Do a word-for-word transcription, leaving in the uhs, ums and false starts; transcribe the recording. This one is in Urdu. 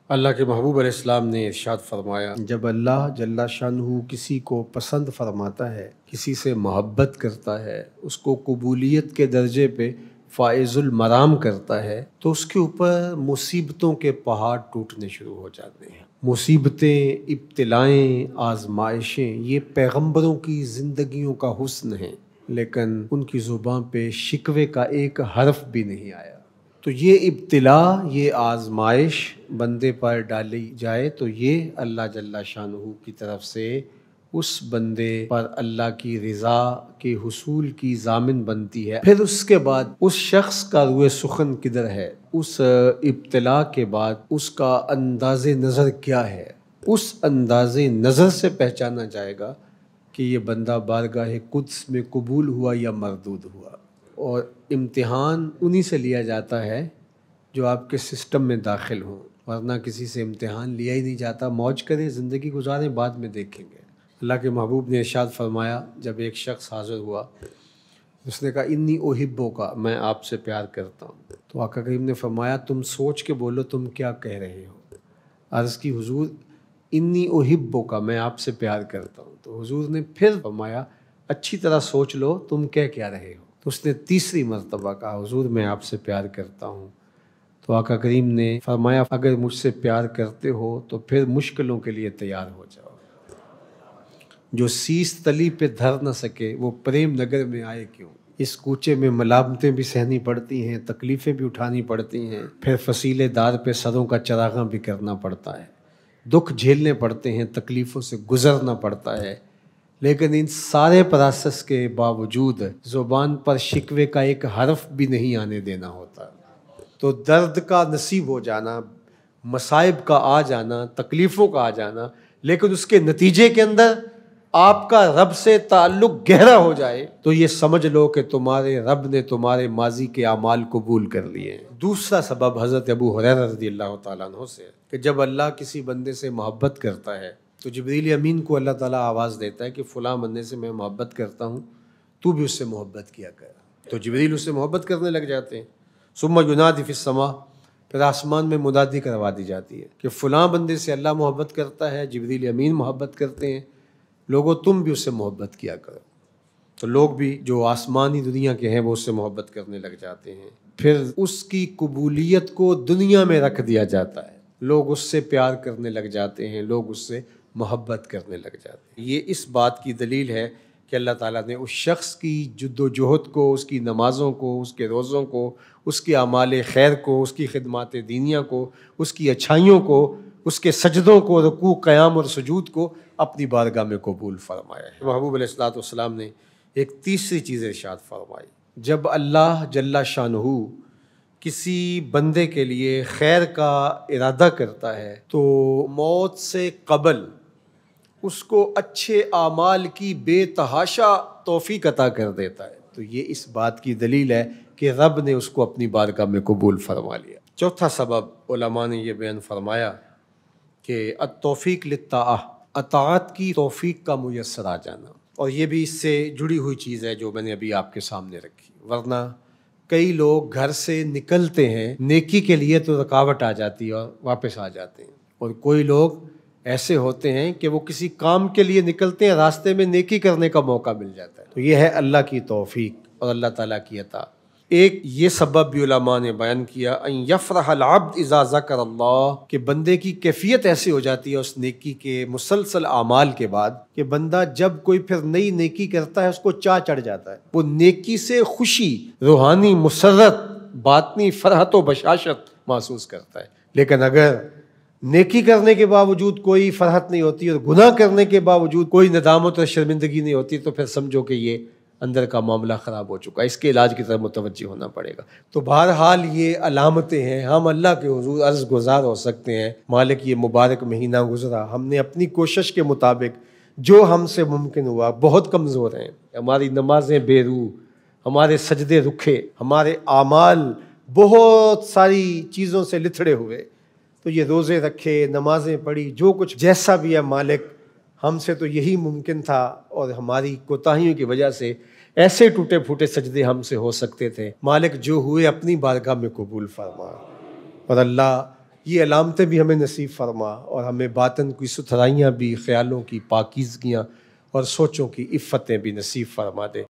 اللہ کے محبوب علیہ السلام نے ارشاد فرمایا، جب اللہ جل شانہ کسی کو پسند فرماتا ہے، کسی سے محبت کرتا ہے، اس کو قبولیت کے درجے پہ فائز المرام کرتا ہے، تو اس کے اوپر مصیبتوں کے پہاڑ ٹوٹنے شروع ہو جاتے ہیں۔ مصیبتیں، ابتلائیں، آزمائشیں یہ پیغمبروں کی زندگیوں کا حسن ہیں، لیکن ان کی زبان پہ شکوے کا ایک حرف بھی نہیں آیا۔ تو یہ ابتلا، یہ آزمائش بندے پر ڈالی جائے تو یہ اللہ جل شانہ کی طرف سے اس بندے پر اللہ کی رضا کے حصول کی ضامن بنتی ہے۔ پھر اس کے بعد اس شخص کا روئے سخن کدھر ہے، اس ابتلا کے بعد اس کا انداز نظر کیا ہے، اس انداز نظر سے پہچانا جائے گا کہ یہ بندہ بارگاہ قدس میں قبول ہوا یا مردود ہوا۔ اور امتحان انہی سے لیا جاتا ہے جو آپ کے سسٹم میں داخل ہوں، ورنہ کسی سے امتحان لیا ہی نہیں جاتا۔ موج کریں، زندگی گزاریں، بعد میں دیکھیں گے۔ اللہ کے محبوب نے ارشاد فرمایا، جب ایک شخص حاضر ہوا، اس نے کہا انی احبو کا، میں آپ سے پیار کرتا ہوں۔ تو آقا کریم نے فرمایا تم سوچ کے بولو تم کیا کہہ رہے ہو۔ عرض کی حضور انی احبو کا، میں آپ سے پیار کرتا ہوں۔ تو حضور نے پھر فرمایا اچھی طرح سوچ لو تم کہہ کیا رہے ہو۔ تو اس نے تیسری مرتبہ کہا حضور میں آپ سے پیار کرتا ہوں۔ تو آقا کریم نے فرمایا اگر مجھ سے پیار کرتے ہو تو پھر مشکلوں کے لیے تیار ہو جاؤ۔ جو سیس تلی پہ دھر نہ سکے وہ پریم نگر میں آئے کیوں۔ اس کوچے میں ملامتیں بھی سہنی پڑتی ہیں، تکلیفیں بھی اٹھانی پڑتی ہیں، پھر فصیلے دار پہ سروں کا چراغاں بھی کرنا پڑتا ہے، دکھ جھیلنے پڑتے ہیں، تکلیفوں سے گزرنا پڑتا ہے، لیکن ان سارے پروسیس کے باوجود زبان پر شکوے کا ایک حرف بھی نہیں آنے دینا ہوتا۔ تو درد کا نصیب ہو جانا، مصائب کا آ جانا، تکلیفوں کا آ جانا، لیکن اس کے نتیجے کے اندر آپ کا رب سے تعلق گہرا ہو جائے تو یہ سمجھ لو کہ تمہارے رب نے تمہارے ماضی کے اعمال قبول کر لیے ہیں۔ دوسرا سبب حضرت ابو ہریرہ رضی اللہ تعالیٰ عنہ سے کہ جب اللہ کسی بندے سے محبت کرتا ہے تو جبریل امین کو اللہ تعالیٰ آواز دیتا ہے کہ فلاں بندے سے میں محبت کرتا ہوں، تو بھی اس سے محبت کیا کر۔ تو جبریل اس سے محبت کرنے لگ جاتے ہیں۔ ثم ینادی فی السماء، پھر آسمان میں منادی کروا دی جاتی ہے کہ فلاں بندے سے اللہ محبت کرتا ہے، جبریل امین محبت کرتے ہیں، لوگوں تم بھی اس سے محبت کیا کرو۔ تو لوگ بھی جو آسمانی دنیا کے ہیں وہ اس سے محبت کرنے لگ جاتے ہیں۔ پھر اس کی قبولیت کو دنیا میں رکھ دیا جاتا ہے، لوگ اس سے پیار کرنے لگ جاتے ہیں، لوگ اس سے محبت کرنے لگ جاتے ہیں۔ یہ اس بات کی دلیل ہے کہ اللہ تعالیٰ نے اس شخص کی جد و جہد کو، اس کی نمازوں کو، اس کے روزوں کو، اس کے اعمال خیر کو، اس کی خدمات دینیہ کو، اس کی اچھائیوں کو، اس کے سجدوں کو، رکوع، قیام اور سجود کو اپنی بارگاہ میں قبول فرمایا ہے۔ محبوب علیہ الصلوۃ والسلام نے ایک تیسری چیز ارشاد فرمائی، جب اللہ جل شانہ کسی بندے کے لیے خیر کا ارادہ کرتا ہے تو موت سے قبل اس کو اچھے اعمال کی بے تحاشا توفیق عطا کر دیتا ہے۔ تو یہ اس بات کی دلیل ہے کہ رب نے اس کو اپنی بارگاہ میں قبول فرما لیا۔ چوتھا سبب علماء نے یہ بیان فرمایا کہ التوفیق للطاعہ، اطاعت کی توفیق کا میسر آ جانا، اور یہ بھی اس سے جڑی ہوئی چیز ہے جو میں نے ابھی آپ کے سامنے رکھی۔ ورنہ کئی لوگ گھر سے نکلتے ہیں نیکی کے لیے تو رکاوٹ آ جاتی ہے اور واپس آ جاتے ہیں، اور کوئی لوگ ایسے ہوتے ہیں کہ وہ کسی کام کے لیے نکلتے ہیں، راستے میں نیکی کرنے کا موقع مل جاتا ہے۔ تو یہ ہے اللہ کی توفیق اور اللہ تعالیٰ کی عطا۔ ایک یہ سبب بھی علماء نے بیان کیا، ان یفرح العبد اذا ذکر اللہ، کہ بندے کی کیفیت ایسی ہو جاتی ہے اس نیکی کے مسلسل اعمال کے بعد کہ بندہ جب کوئی پھر نئی نیکی کرتا ہے اس کو چاہ چڑھ جاتا ہے، وہ نیکی سے خوشی، روحانی مسرت، باطنی فرحت و بشاشت محسوس کرتا ہے۔ لیکن اگر نیکی کرنے کے باوجود کوئی فرحت نہیں ہوتی اور گناہ کرنے کے باوجود کوئی ندامت اور شرمندگی نہیں ہوتی تو پھر سمجھو کہ یہ اندر کا معاملہ خراب ہو چکا ہے، اس کے علاج کی طرف متوجہ ہونا پڑے گا۔ تو بہرحال یہ علامتیں ہیں، ہم اللہ کے حضور عرض گزار ہو سکتے ہیں، مالک یہ مبارک مہینہ گزرا، ہم نے اپنی کوشش کے مطابق جو ہم سے ممکن ہوا، بہت کمزور ہیں، ہماری نمازیں بے روح، ہمارے سجدے رکھے، ہمارے اعمال بہت ساری چیزوں سے لتھڑے ہوئے، تو یہ روزے رکھے، نمازیں پڑھی، جو کچھ جیسا بھی ہے مالک ہم سے تو یہی ممکن تھا، اور ہماری کوتاہیوں کی وجہ سے ایسے ٹوٹے پھوٹے سجدے ہم سے ہو سکتے تھے، مالک جو ہوئے اپنی بارگاہ میں قبول فرما۔ اور اللہ یہ علامتیں بھی ہمیں نصیب فرما، اور ہمیں باطن کی ستھرائیاں بھی، خیالوں کی پاکیزگیاں اور سوچوں کی عفتیں بھی نصیب فرما دے۔